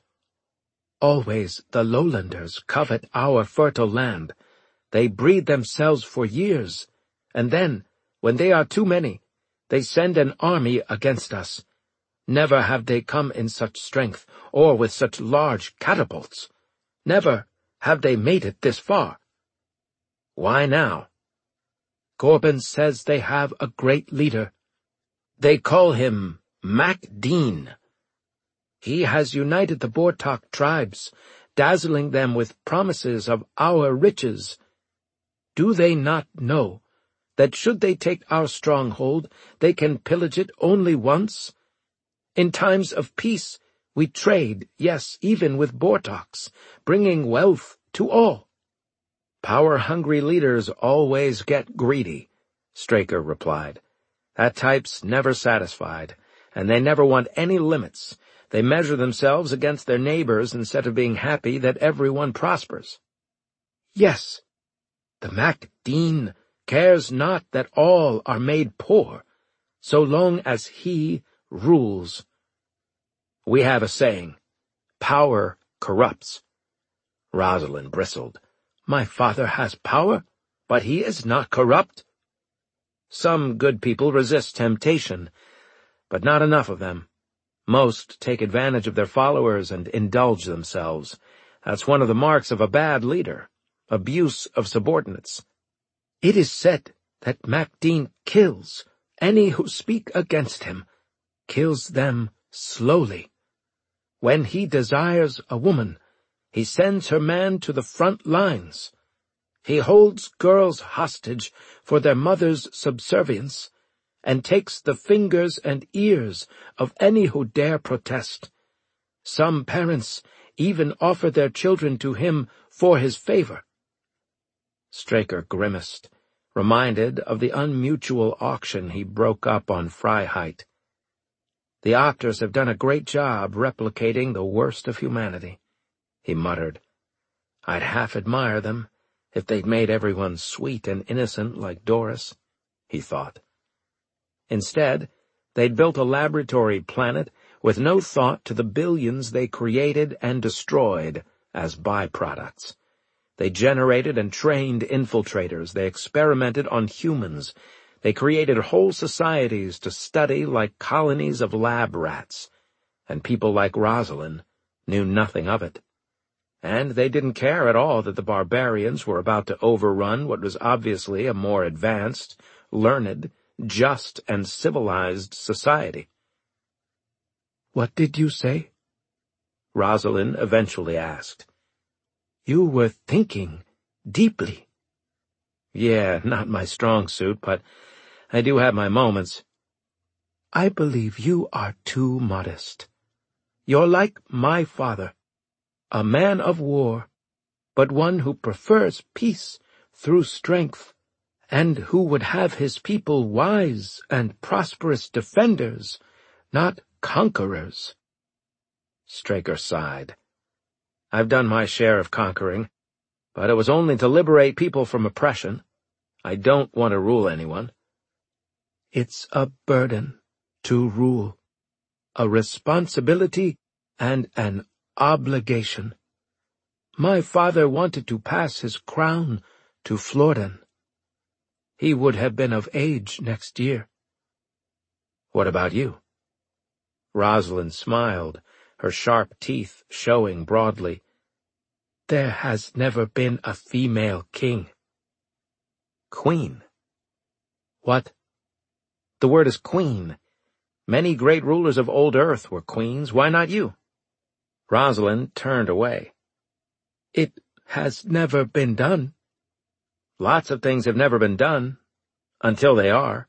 "Always the lowlanders covet our fertile land. They breed themselves for years, and then, when they are too many, they send an army against us. Never have they come in such strength, or with such large catapults. Never have they made it this far." "Why now?" "Gorben says they have a great leader. They call him Mac-Dean. He has united the Bortok tribes, dazzling them with promises of our riches. Do they not know that should they take our stronghold, they can pillage it only once? In times of peace, We trade, yes, even with Bortox, bringing wealth to all." "Power-hungry leaders always get greedy," Straker replied. "That type's never satisfied, and they never want any limits. They measure themselves against their neighbors instead of being happy that everyone prospers." "Yes, the Mak'deen cares not that all are made poor, so long as he rules." "We have a saying, 'Power corrupts.'" Rosalind bristled. "My father has power, but he is not corrupt." "Some good people resist temptation, but not enough of them. Most take advantage of their followers and indulge themselves. That's one of the marks of a bad leader, abuse of subordinates." "It is said that Mak'deen kills any who speak against him, kills them slowly. When he desires a woman, he sends her man to the front lines. He holds girls hostage for their mother's subservience, and takes the fingers and ears of any who dare protest. Some parents even offer their children to him for his favor." Straker grimaced, reminded of the unmutual auction he broke up on Freiheit. "The Octors have done a great job replicating the worst of humanity," he muttered. "I'd half admire them if they'd made everyone sweet and innocent like Doris," he thought. Instead, they'd built a laboratory planet with no thought to the billions they created and destroyed as byproducts. They generated and trained infiltrators. They experimented on humans. They created whole societies to study like colonies of lab rats. And people like Rosalind knew nothing of it. And they didn't care at all that the barbarians were about to overrun what was obviously a more advanced, learned, just, and civilized society. "What did you say?" Rosalind eventually asked. "You were thinking deeply." "Yeah, not my strong suit, but I do have my moments." "I believe you are too modest. You're like my father, a man of war, but one who prefers peace through strength, and who would have his people wise and prosperous defenders, not conquerors." Straker sighed. "I've done my share of conquering, but it was only to liberate people from oppression. I don't want to rule anyone." "It's a burden to rule, a responsibility and an obligation. My father wanted to pass his crown to Florden. He would have been of age next year." "What about you?" Rosalind smiled, her sharp teeth showing broadly. "There has never been a female king." "Queen." "What?" "The word is queen. Many great rulers of old Earth were queens. Why not you?" Rosalind turned away. "It has never been done." "Lots of things have never been done, until they are."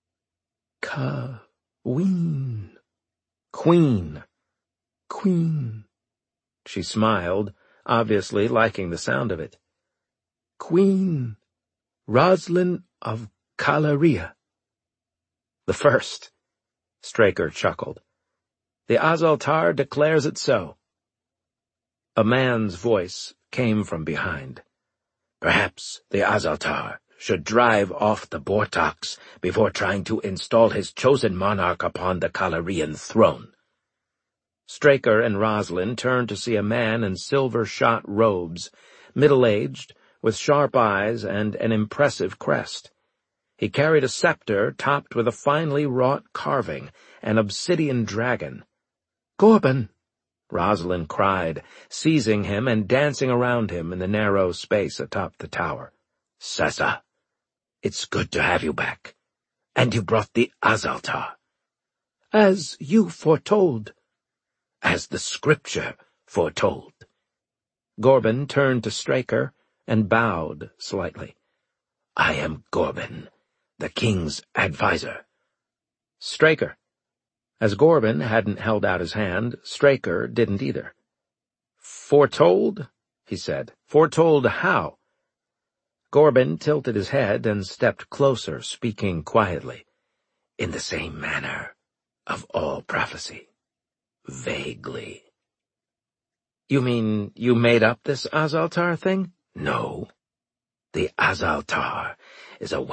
"Queen." "Queen." "Queen." She smiled, obviously liking the sound of it. "Queen Rosalind of Caleria." "The first," Straker chuckled. "The Azaltar declares it so." A man's voice came from behind. "Perhaps the Azaltar should drive off the Bortox before trying to install his chosen monarch upon the Calarian throne." Straker and Rosalind turned to see a man in silver-shot robes, middle-aged, with sharp eyes and an impressive crest. He carried a scepter topped with a finely wrought carving, an obsidian dragon. "Gorban!" Rosalind cried, seizing him and dancing around him in the narrow space atop the tower. "Sessa, it's good to have you back. And you brought the Azaltar." "As you foretold." "As the scripture foretold." Gorban turned to Straker and bowed slightly. "I am Gorban, the king's adviser." "Straker." As Gorben hadn't held out his hand, Straker didn't either. "Foretold?" he said. "Foretold how?" Gorben tilted his head and stepped closer, speaking quietly. "In the same manner of all prophecy. Vaguely." "You mean you made up this Azaltar thing?" "No. The Azaltar is a